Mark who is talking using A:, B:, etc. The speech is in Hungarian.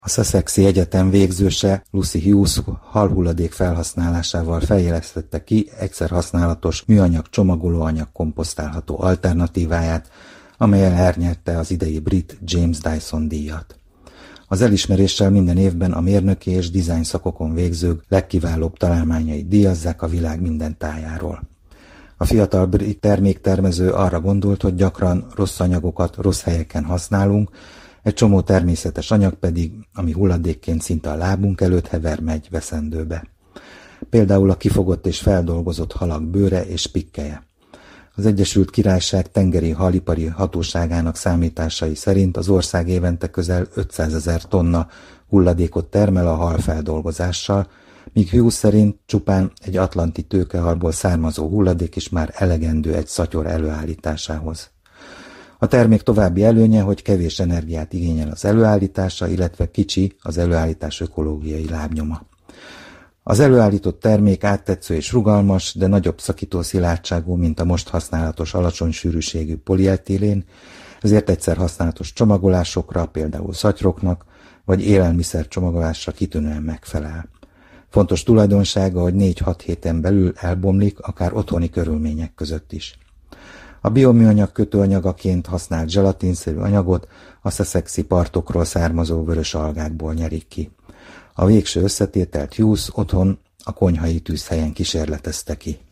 A: A Sussexi Egyetem végzőse Lucy Hughes halhulladék felhasználásával fejlesztette ki egyszerhasználatos műanyag csomagolóanyag komposztálható alternatíváját, amellyel elnyerte az idei brit James Dyson díjat. Az elismeréssel minden évben a mérnöki és dizájn szakokon végzők legkiválóbb találmányait díjazzák a világ minden tájáról. A fiatal brit terméktermező arra gondolt, hogy gyakran rossz anyagokat rossz helyeken használunk, egy csomó természetes anyag pedig, ami hulladékként szinte a lábunk előtt hever, megy veszendőbe. Például a kifogott és feldolgozott halak bőre és pikkelye. Az Egyesült Királyság tengeri halipari hatóságának számításai szerint az ország évente közel 500 000 tonna hulladékot termel a halfeldolgozással, míg Hughes szerint csupán egy atlanti tőkehalból származó hulladék is már elegendő egy szatyor előállításához. A termék további előnye, hogy kevés energiát igényel az előállítása, illetve kicsi az előállítás ökológiai lábnyoma. Az előállított termék áttetsző és rugalmas, de nagyobb szakító szilárdságú, mint a most használatos alacsony sűrűségű polietilén, ezért egyszer használatos csomagolásokra, például szatyroknak, vagy élelmiszer csomagolásra kitűnően megfelel. Fontos tulajdonsága, hogy 4-6 héten belül elbomlik, akár otthoni körülmények között is. A bioműanyag kötőanyagaként használt zselatinszerű anyagot a Sussexi partokról származó vörös algákból nyerik ki. A végső összetételt Hughes otthon a konyhai tűzhelyen kísérletezte ki.